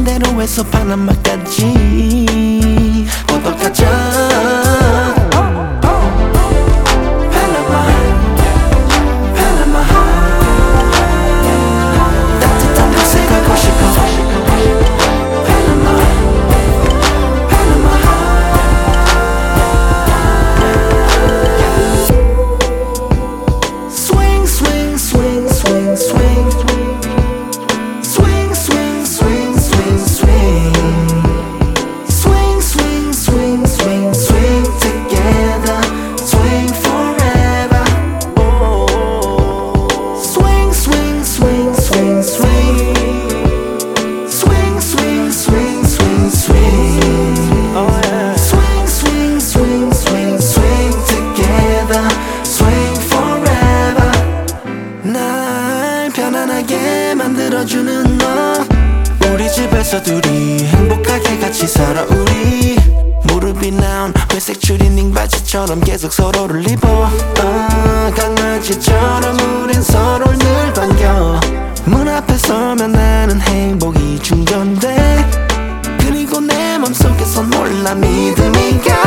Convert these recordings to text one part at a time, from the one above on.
대로에서 파나마까지 뻗어가자. 편안하게 만들어주는 너, 우리 집에서 둘이 행복하게 같이 살아. 우리 무릎이 나온 회색 추리닝 바지처럼 계속 서로를 입어. 강아지처럼 우린 서로를 늘 반겨. 문 앞에 서면 나는 행복이 충전돼. 그리고 내 맘속에선 몰라 믿음이 가.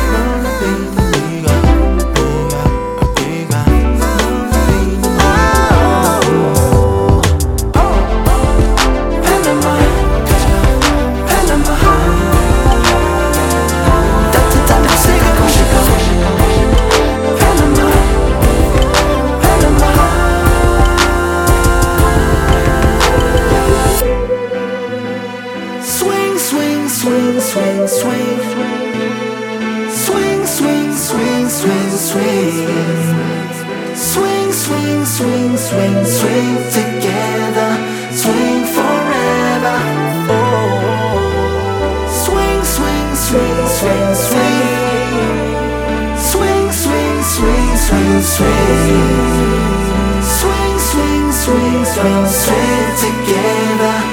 Swing, swing, swing, swing, swing, swing, swing, swing, swing, swing, swing, swing, swing together, swing forever. Oh, swing, swing, swing, swing, swing, swing, swing, swing, swing, swing, swing, swing, swing, swing, swing together.